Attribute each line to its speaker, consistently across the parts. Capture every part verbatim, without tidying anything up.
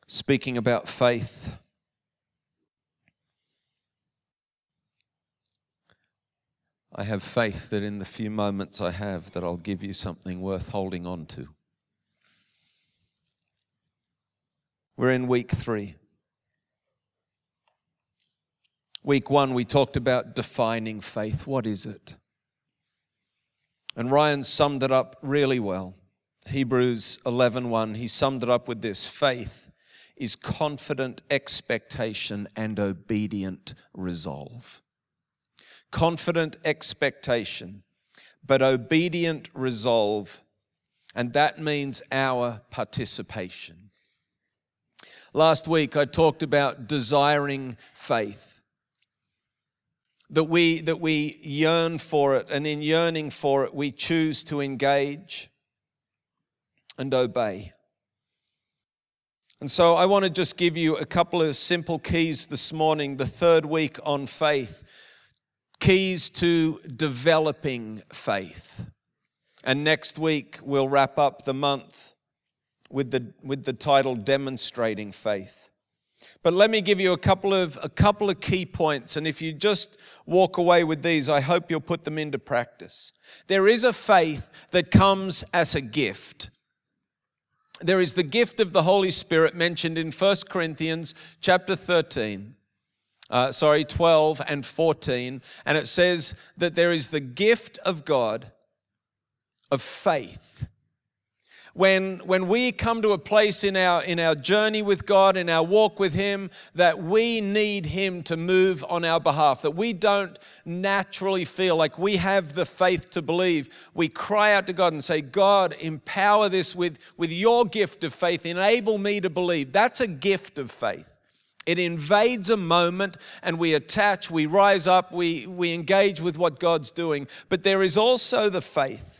Speaker 1: speaking about faith. I have faith that in the few moments I have that I'll give you something worth holding on to. We're in week three. Week one, we talked about defining faith. What is it? And Ryan summed it up really well. Hebrews eleven one, he summed it up with this: faith is confident expectation and obedient resolve. Confident expectation, but obedient resolve, and that means our participation. Last week I talked about desiring faith, that we, that we yearn for it, and in yearning for it we choose to engage and obey. And so I want to just give you a couple of simple keys this morning, the third week on faith, keys to developing faith. And next week we'll wrap up the month with the with the title Demonstrating Faith. But let me give you a couple of a couple of key points, and if you just walk away with these, I hope you'll put them into practice. There is a faith that comes as a gift. There is the gift of the Holy Spirit mentioned in First Corinthians chapter thirteen. Uh, sorry, twelve and fourteen. And it says that there is the gift of God of faith. When, when we come to a place in our, in our journey with God, in our walk with Him, that we need Him to move on our behalf, that we don't naturally feel like we have the faith to believe, we cry out to God and say, God, empower this with, with your gift of faith, enable me to believe. That's a gift of faith. It invades a moment and we attach, we rise up, we, we engage with what God's doing. But there is also the faith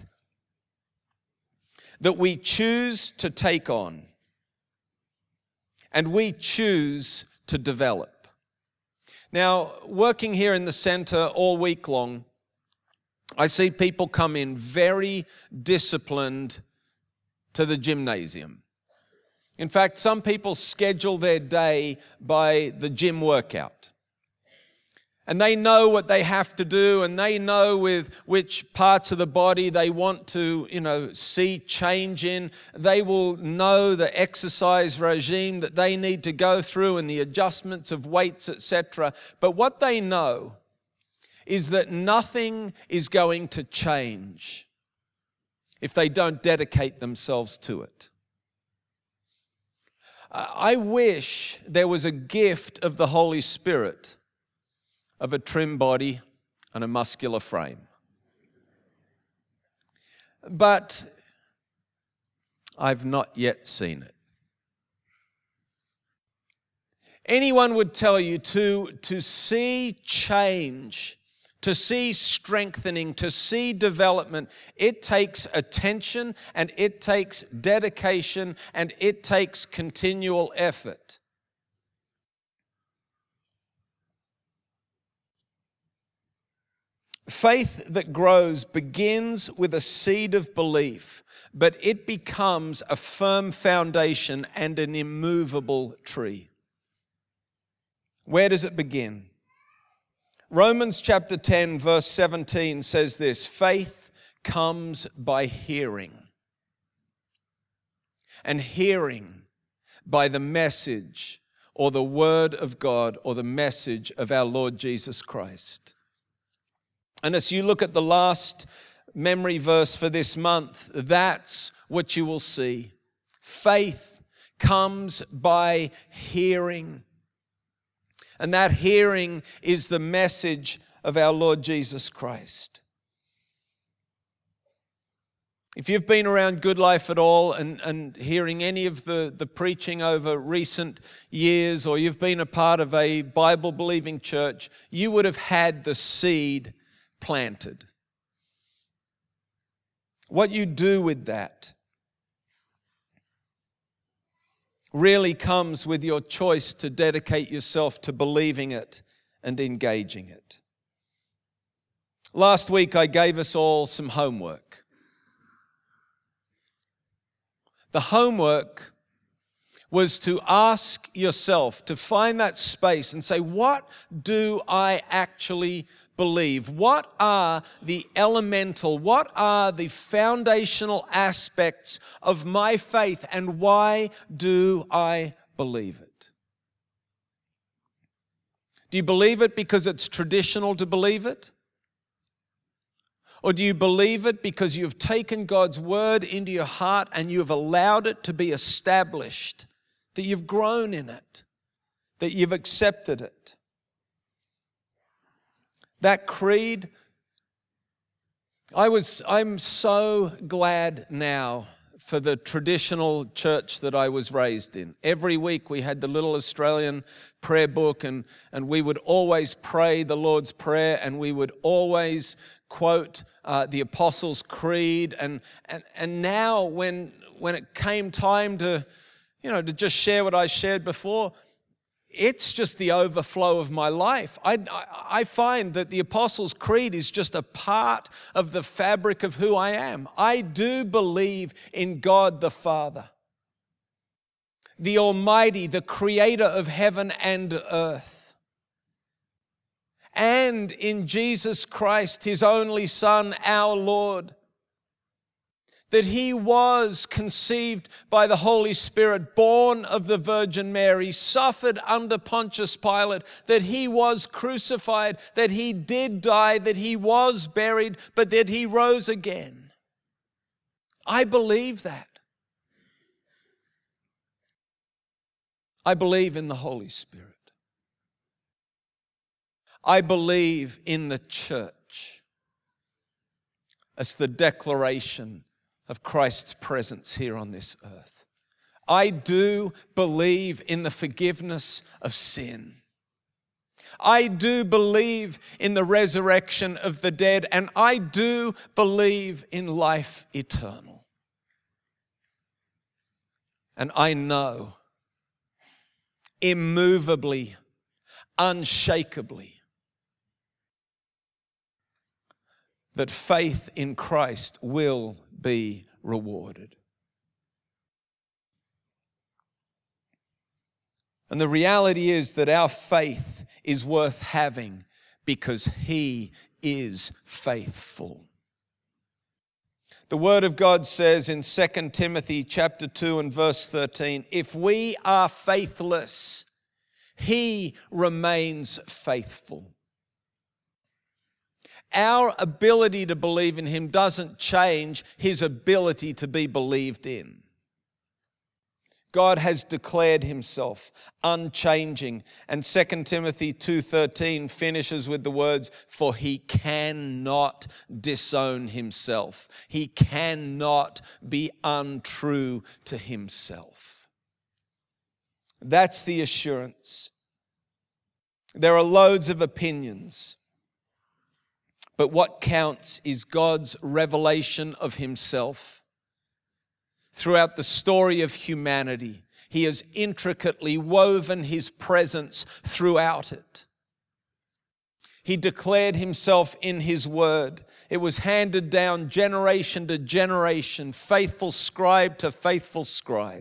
Speaker 1: that we choose to take on and we choose to develop. Now, working here in the center all week long, I see people come in very disciplined to the gymnasium. In fact, some people schedule their day by the gym workout. And they know what they have to do, and they know with which parts of the body they want to, you know, see change in. They will know the exercise regime that they need to go through and the adjustments of weights, et cetera. But what they know is that nothing is going to change if they don't dedicate themselves to it. I wish there was a gift of the Holy Spirit of a trim body and a muscular frame. But I've not yet seen it. Anyone would tell you to, to see change, to see strengthening, to see development, it takes attention and it takes dedication and it takes continual effort. Faith that grows begins with a seed of belief, but it becomes a firm foundation and an immovable tree. Where does it begin? Romans chapter ten, verse seventeen says this: faith comes by hearing, and hearing by the message or the word of God or the message of our Lord Jesus Christ. And as you look at the last memory verse for this month, that's what you will see. Faith comes by hearing. And that hearing is the message of our Lord Jesus Christ. If you've been around Good Life at all and, and hearing any of the, the preaching over recent years, or you've been a part of a Bible-believing church, you would have had the seed planted. What you do with that really comes with your choice to dedicate yourself to believing it and engaging it. Last week I gave us all some homework. The homework was to ask yourself, to find that space and say, what do I actually believe? What are the elemental, what are the foundational aspects of my faith, and why do I believe it? Do you believe it because it's traditional to believe it? Or do you believe it because you've taken God's word into your heart and you've allowed it to be established, that you've grown in it, that you've accepted it? That creed, I was, I'm so glad now for the traditional church that I was raised in. Every week we had the little Australian prayer book, and, and we would always pray the Lord's Prayer, and we would always quote uh, the Apostles' Creed. And, and, and now when, when it came time to, you know, to just share what I shared before, it's just the overflow of my life. I, I find that the Apostles' Creed is just a part of the fabric of who I am. I do believe in God the Father, the Almighty, the Creator of heaven and earth, and in Jesus Christ, His only Son, our Lord, that He was conceived by the Holy Spirit, born of the Virgin Mary, suffered under Pontius Pilate, that He was crucified, that He did die, that He was buried, but that He rose again. I believe that. I believe in the Holy Spirit. I believe in the church as the declaration of Christ's presence here on this earth. I do believe in the forgiveness of sin. I do believe in the resurrection of the dead, and I do believe in life eternal. And I know immovably, unshakably, that faith in Christ will be rewarded. And the reality is that our faith is worth having because He is faithful. The Word of God says in Second Timothy chapter two and verse thirteen, if we are faithless, He remains faithful. Our ability to believe in Him doesn't change His ability to be believed in. God has declared Himself unchanging. And Second Timothy two thirteen finishes with the words, for He cannot disown Himself. He cannot be untrue to Himself. That's the assurance. There are loads of opinions, but what counts is God's revelation of Himself. Throughout the story of humanity, He has intricately woven His presence throughout it. He declared Himself in His Word. It was handed down generation to generation, faithful scribe to faithful scribe.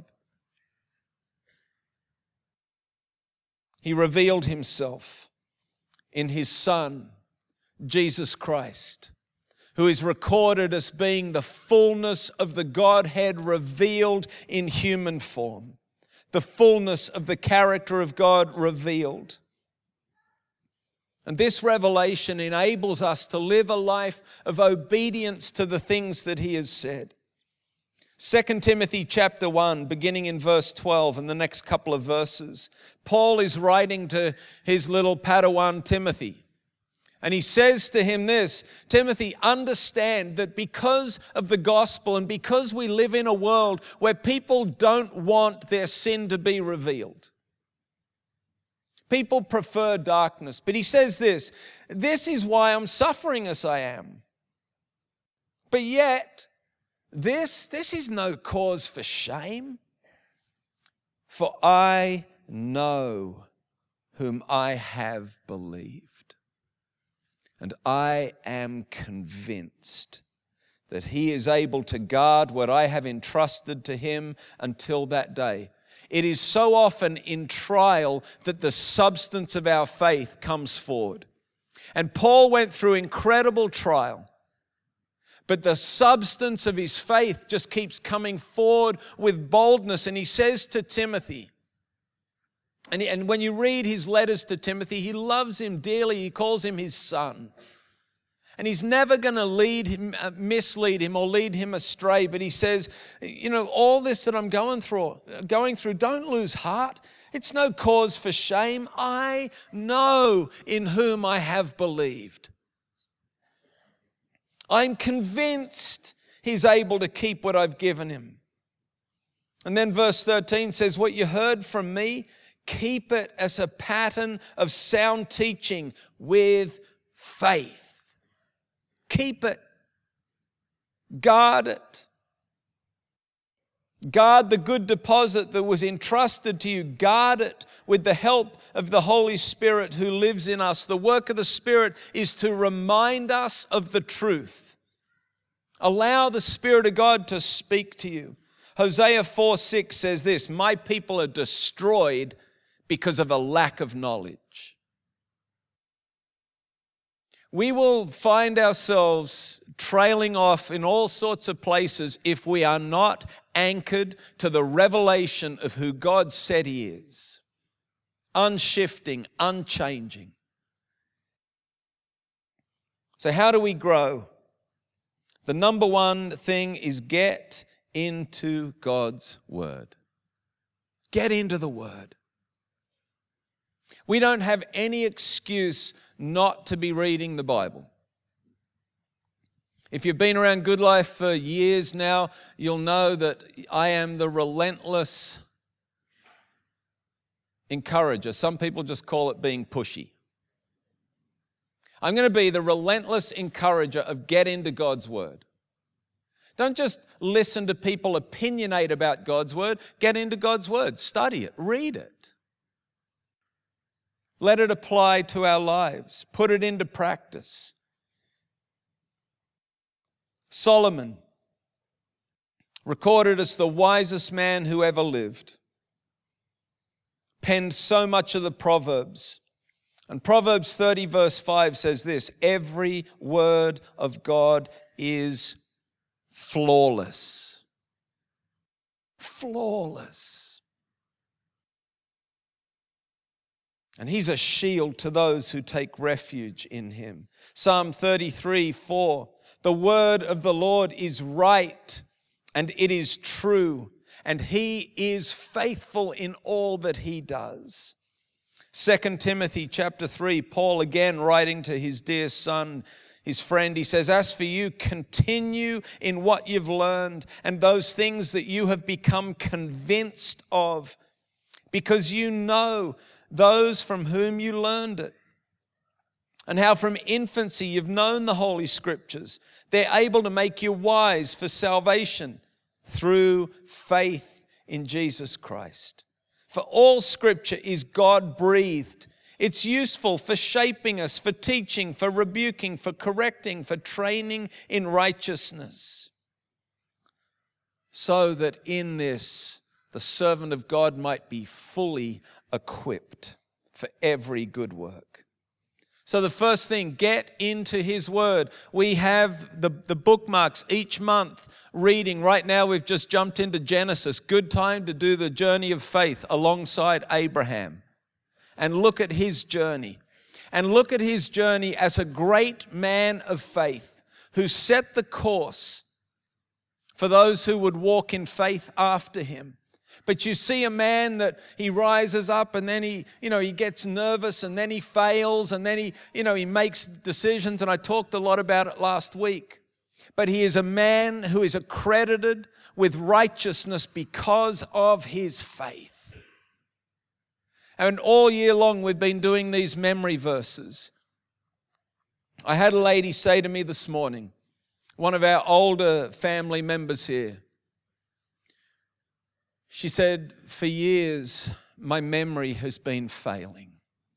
Speaker 1: He revealed Himself in His Son, Jesus Christ, who is recorded as being the fullness of the Godhead revealed in human form, the fullness of the character of God revealed. And this revelation enables us to live a life of obedience to the things that He has said. Second Timothy chapter one, beginning in verse twelve, and the next couple of verses, Paul is writing to his little Padawan Timothy. And he says to him this, Timothy, understand that because of the gospel and because we live in a world where people don't want their sin to be revealed, people prefer darkness. But he says this, this is why I'm suffering as I am. But yet, this, this is no cause for shame, for I know whom I have believed. And I am convinced that He is able to guard what I have entrusted to Him until that day. It is so often in trial that the substance of our faith comes forward. And Paul went through incredible trial, but the substance of his faith just keeps coming forward with boldness. And he says to Timothy, and, he, and when you read his letters to Timothy, he loves him dearly. He calls him his son. And he's never going to lead him, uh, mislead him or lead him astray. But he says, you know, all this that I'm going through, going through, don't lose heart. It's no cause for shame. I know in whom I have believed. I'm convinced he's able to keep what I've given him. And then verse thirteen says, what you heard from me, keep it as a pattern of sound teaching with faith. Keep it. Guard it. Guard the good deposit that was entrusted to you. Guard it with the help of the Holy Spirit who lives in us. The work of the Spirit is to remind us of the truth. Allow the Spirit of God to speak to you. Hosea four six says this, my people are destroyed because of a lack of knowledge. We will find ourselves trailing off in all sorts of places if we are not anchored to the revelation of who God said He is. Unshifting, unchanging. So how do we grow? The number one thing is get into God's Word. Get into the Word. We don't have any excuse not to be reading the Bible. If you've been around Good Life for years now, you'll know that I am the relentless encourager. Some people just call it being pushy. I'm going to be the relentless encourager of get into God's Word. Don't just listen to people opinionate about God's Word. Get into God's Word. Study it. Read it. Let it apply to our lives. Put it into practice. Solomon, recorded as the wisest man who ever lived, penned so much of the Proverbs. And Proverbs thirty verse five says this, every word of God is flawless. Flawless. And He's a shield to those who take refuge in Him. Psalm thirty-three four, the word of the Lord is right and it is true, and He is faithful in all that He does. Second Timothy chapter three, Paul again writing to his dear son, his friend, he says, as for you, continue in what you've learned and those things that you have become convinced of, because you know those from whom you learned it, and how from infancy you've known the Holy Scriptures. They're able to make you wise for salvation through faith in Jesus Christ. For all Scripture is God-breathed. It's useful for shaping us, for teaching, for rebuking, for correcting, for training in righteousness, so that in this the servant of God might be fully equipped for every good work. So the first thing, get into His Word. We have the, the bookmarks each month reading. Right now we've just jumped into Genesis. Good time to do the journey of faith alongside Abraham. And look at his journey. And look at his journey as a great man of faith who set the course for those who would walk in faith after him. But you see a man that he rises up and then he, you know, he gets nervous and then he fails and then he, you know, he makes decisions. And I talked a lot about it last week. But he is a man who is accredited with righteousness because of his faith. And all year long we've been doing these memory verses. I had a lady say to me this morning, one of our older family members here, she said, for years, my memory has been failing.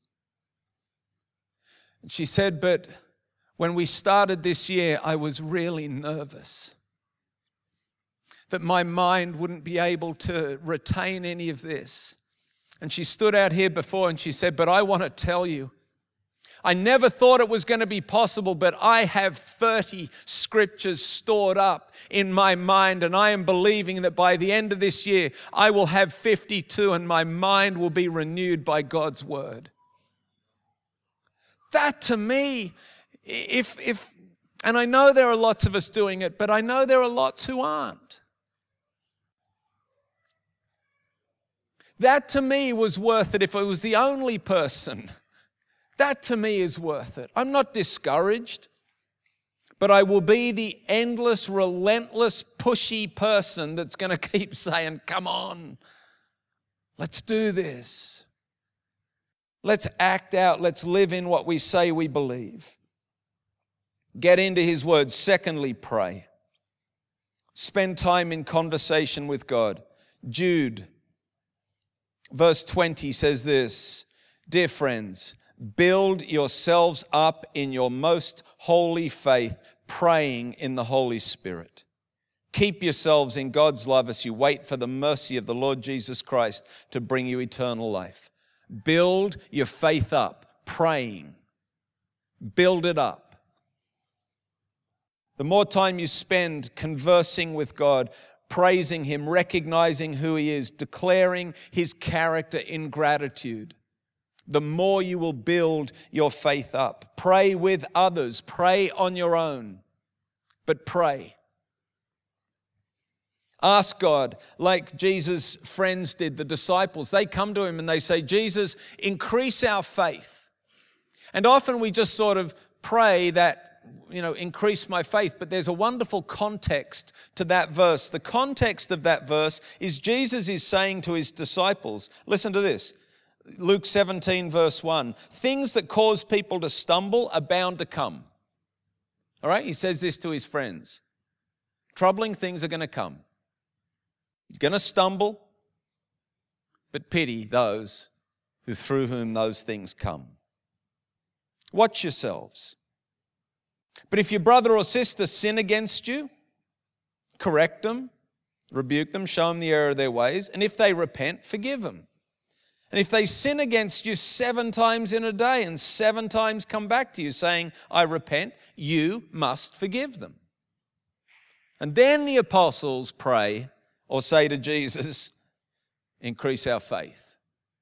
Speaker 1: And she said, but when we started this year, I was really nervous that my mind wouldn't be able to retain any of this. And she stood out here before and she said, but I want to tell you, I never thought it was going to be possible, but I have thirty scriptures stored up in my mind, and I am believing that by the end of this year, I will have fifty-two, and my mind will be renewed by God's word. That to me, if, if, and I know there are lots of us doing it, but I know there are lots who aren't. That to me was worth it if it was the only person. That to me is worth it. I'm not discouraged, but I will be the endless, relentless, pushy person that's going to keep saying, come on, let's do this. Let's act out. Let's live in what we say we believe. Get into His word. Secondly, pray. Spend time in conversation with God. Jude, verse twenty says this, dear friends, build yourselves up in your most holy faith, praying in the Holy Spirit. Keep yourselves in God's love as you wait for the mercy of the Lord Jesus Christ to bring you eternal life. Build your faith up, praying. Build it up. The more time you spend conversing with God, praising Him, recognizing who He is, declaring His character in gratitude, the more you will build your faith up. Pray with others. Pray on your own. But pray. Ask God, like Jesus' friends did, the disciples. They come to Him and they say, Jesus, increase our faith. And often we just sort of pray that, you know, increase my faith. But there's a wonderful context to that verse. The context of that verse is Jesus is saying to His disciples, listen to this. Luke seventeen, verse one, things that cause people to stumble are bound to come. All right, He says this to His friends. Troubling things are going to come. You're going to stumble, but pity those who through whom those things come. Watch yourselves. But if your brother or sister sin against you, correct them, rebuke them, show them the error of their ways, and if they repent, forgive them. And if they sin against you seven times in a day and seven times come back to you saying, I repent, you must forgive them. And then the apostles pray or say to Jesus, increase our faith.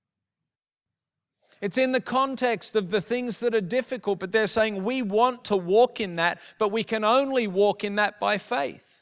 Speaker 1: It's in the context of the things that are difficult, but they're saying we want to walk in that, but we can only walk in that by faith.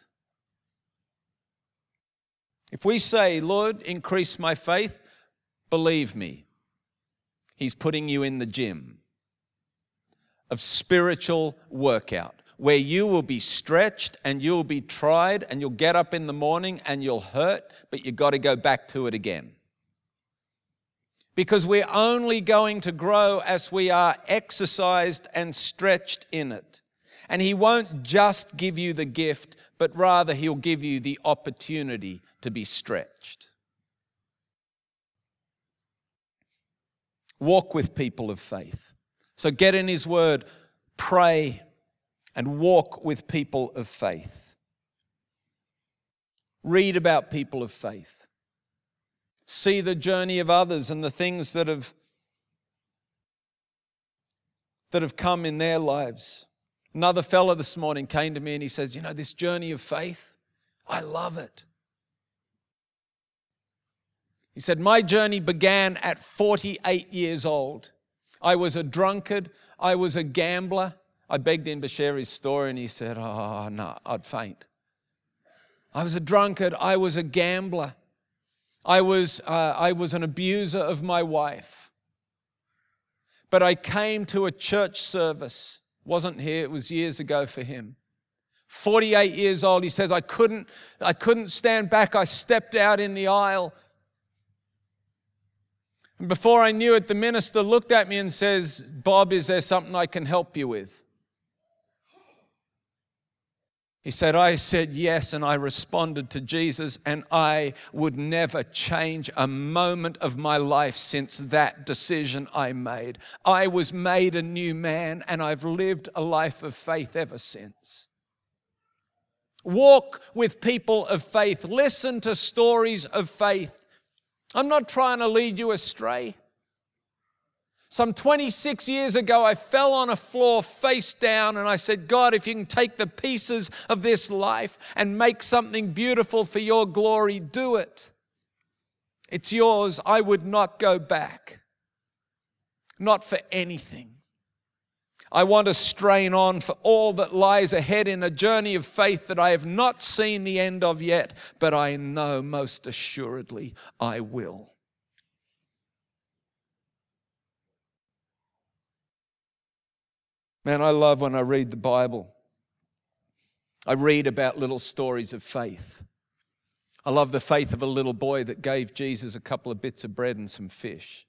Speaker 1: If we say, Lord, increase my faith, believe me, He's putting you in the gym of spiritual workout where you will be stretched and you'll be tried and you'll get up in the morning and you'll hurt, but you've got to go back to it again. Because we're only going to grow as we are exercised and stretched in it. And He won't just give you the gift, but rather He'll give you the opportunity to be stretched. Walk with people of faith. So get in His word, pray, and walk with people of faith. Read about people of faith. See the journey of others and the things that have, that have come in their lives. Another fella this morning came to me and he says, you know, this journey of faith, I love it. He said, my journey began at forty-eight years old. I was a drunkard. I was a gambler. I begged him to share his story and he said, oh, no, I'd faint. I was a drunkard. I was a gambler. I was, uh, I was an abuser of my wife. But I came to a church service. Wasn't here, it was years ago for him. forty-eight years old, he says, I couldn't, I couldn't stand back. I stepped out in the aisle. And before I knew it, the minister looked at me and says, Bob, is there something I can help you with? He said, I said yes, and I responded to Jesus, and I would never change a moment of my life since that decision I made. I was made a new man, and I've lived a life of faith ever since. Walk with people of faith. Listen to stories of faith. I'm not trying to lead you astray. Some twenty-six years ago, I fell on a floor face down and I said, God, if you can take the pieces of this life and make something beautiful for your glory, do it. It's yours. I would not go back. Not for anything. I want to strain on for all that lies ahead in a journey of faith that I have not seen the end of yet, but I know most assuredly I will. Man, I love when I read the Bible. I read about little stories of faith. I love the faith of a little boy that gave Jesus a couple of bits of bread and some fish.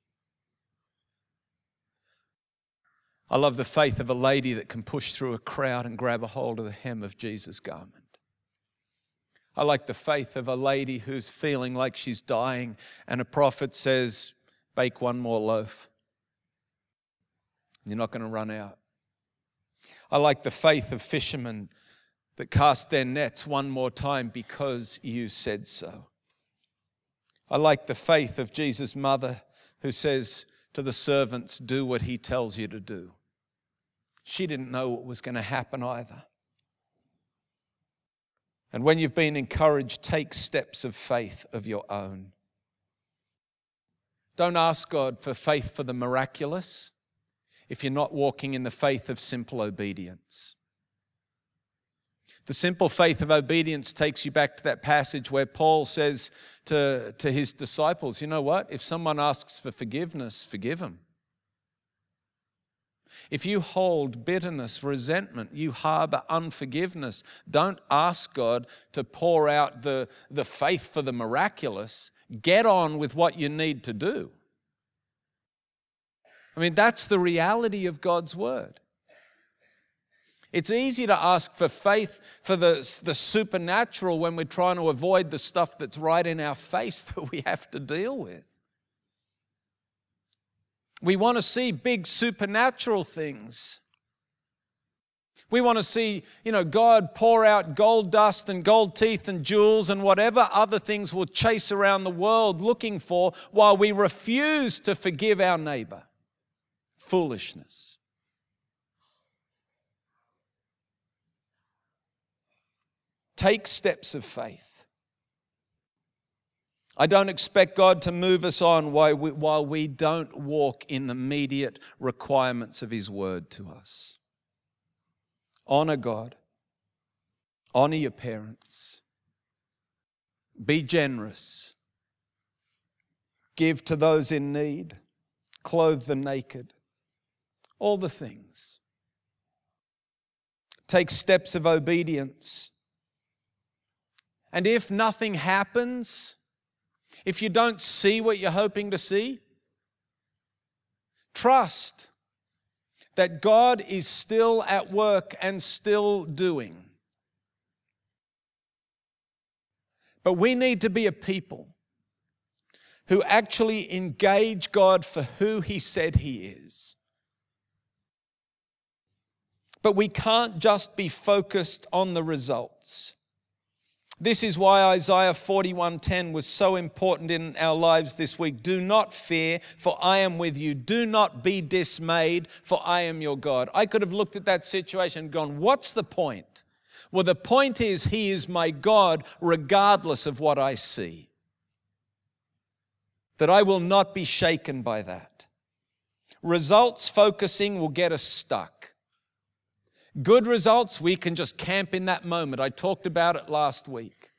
Speaker 1: I love the faith of a lady that can push through a crowd and grab a hold of the hem of Jesus' garment. I like the faith of a lady who's feeling like she's dying and a prophet says, bake one more loaf. You're not going to run out. I like the faith of fishermen that cast their nets one more time because you said so. I like the faith of Jesus' mother who says to the servants, do what he tells you to do. She didn't know what was going to happen either. And when you've been encouraged, take steps of faith of your own. Don't ask God for faith for the miraculous if you're not walking in the faith of simple obedience. The simple faith of obedience takes you back to that passage where Paul says to, to his disciples, you know what? If someone asks for forgiveness, forgive them. If you hold bitterness, resentment, you harbor unforgiveness, don't ask God to pour out the, the faith for the miraculous. Get on with what you need to do. I mean, that's the reality of God's word. It's easy to ask for faith for the, the supernatural when we're trying to avoid the stuff that's right in our face that we have to deal with. We want to see big supernatural things. We want to see, you know, God pour out gold dust and gold teeth and jewels and whatever other things we'll chase around the world looking for while we refuse to forgive our neighbor. Foolishness. Take steps of faith. I don't expect God to move us on while we, while we don't walk in the immediate requirements of His word to us. Honor God. Honor your parents. Be generous. Give to those in need. Clothe the naked. All the things. Take steps of obedience. And if nothing happens, if you don't see what you're hoping to see, trust that God is still at work and still doing. But we need to be a people who actually engage God for who He said He is. But we can't just be focused on the results. This is why Isaiah forty-one ten was so important in our lives this week. Do not fear, for I am with you. Do not be dismayed, for I am your God. I could have looked at that situation and gone, what's the point? Well, the point is He is my God regardless of what I see. That I will not be shaken by that. Results focusing will get us stuck. Good results, we can just camp in that moment. I talked about it last week.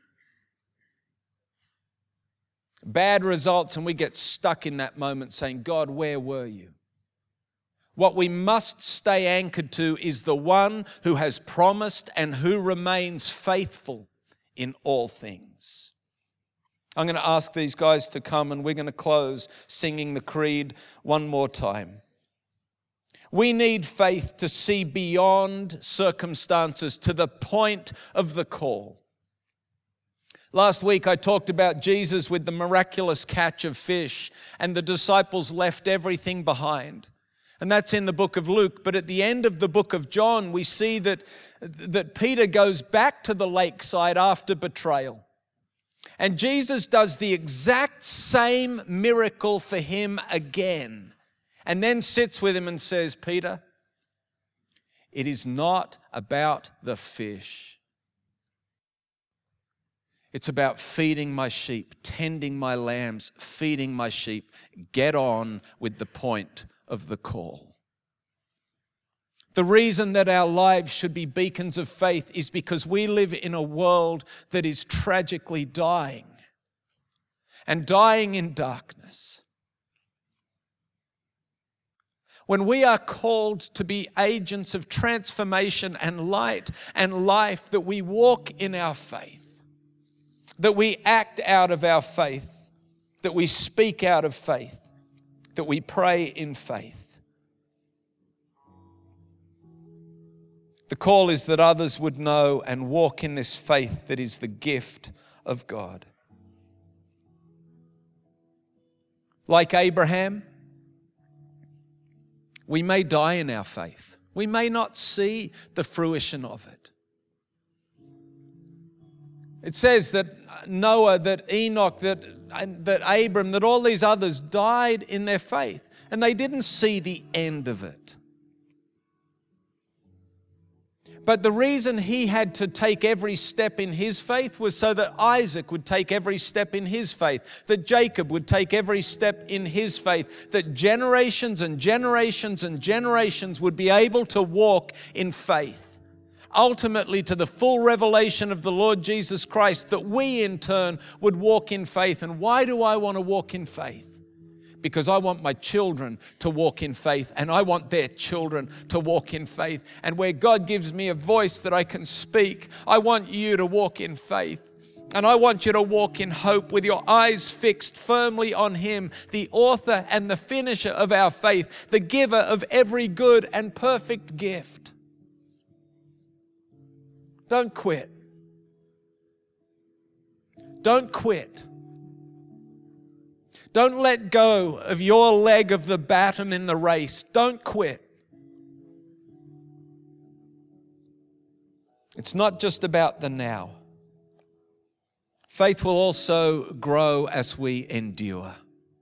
Speaker 1: Bad results, and we get stuck in that moment saying, God, where were you? What we must stay anchored to is the one who has promised and who remains faithful in all things. I'm going to ask these guys to come, and we're going to close singing the creed one more time. We need faith to see beyond circumstances to the point of the call. Last week I talked about Jesus with the miraculous catch of fish, and the disciples left everything behind. And that's in the book of Luke. But at the end of the book of John, we see that, that Peter goes back to the lakeside after betrayal. And Jesus does the exact same miracle for him again. And then sits with him and says, Peter, it is not about the fish. It's about feeding my sheep, tending my lambs, feeding my sheep. Get on with the point of the call. The reason that our lives should be beacons of faith is because we live in a world that is tragically dying and dying in darkness. When we are called to be agents of transformation and light and life, that we walk in our faith, that we act out of our faith, that we speak out of faith, that we pray in faith. The call is that others would know and walk in this faith that is the gift of God. Like Abraham, we may die in our faith. We may not see the fruition of it. It says that Noah, that Enoch, that, that Abram, that all these others died in their faith, and they didn't see the end of it. But the reason he had to take every step in his faith was so that Isaac would take every step in his faith, that Jacob would take every step in his faith, that generations and generations and generations would be able to walk in faith, ultimately to the full revelation of the Lord Jesus Christ, that we in turn would walk in faith. And why do I want to walk in faith? Because I want my children to walk in faith, and I want their children to walk in faith. And where God gives me a voice that I can speak, I want you to walk in faith. And I want you to walk in hope with your eyes fixed firmly on Him, the author and the finisher of our faith, the giver of every good and perfect gift. Don't quit. Don't quit. Don't let go of your leg of the baton in the race. Don't quit. It's not just about the now. Faith will also grow as we endure,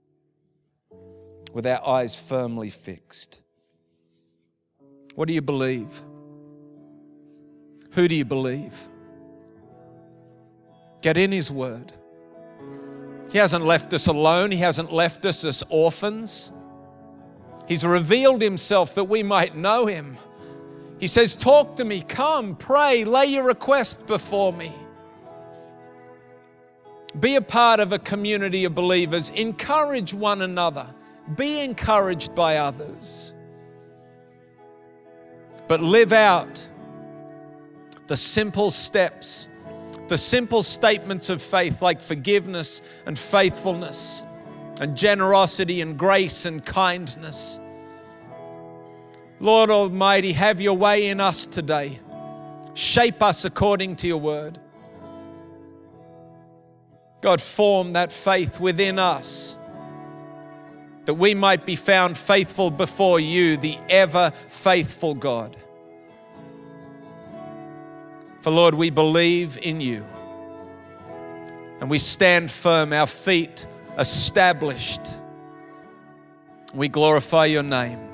Speaker 1: with our eyes firmly fixed. What do you believe? Who do you believe? Get in His Word. He hasn't left us alone. He hasn't left us as orphans. He's revealed Himself that we might know Him. He says, talk to me, come, pray, lay your request before me. Be a part of a community of believers. Encourage one another. Be encouraged by others. But live out the simple steps, the simple statements of faith, like forgiveness and faithfulness and generosity and grace and kindness. Lord Almighty, have your way in us today. Shape us according to your word. God, form that faith within us, that we might be found faithful before you, the ever faithful God. For Lord, we believe in you, and we stand firm, our feet established. We glorify your name.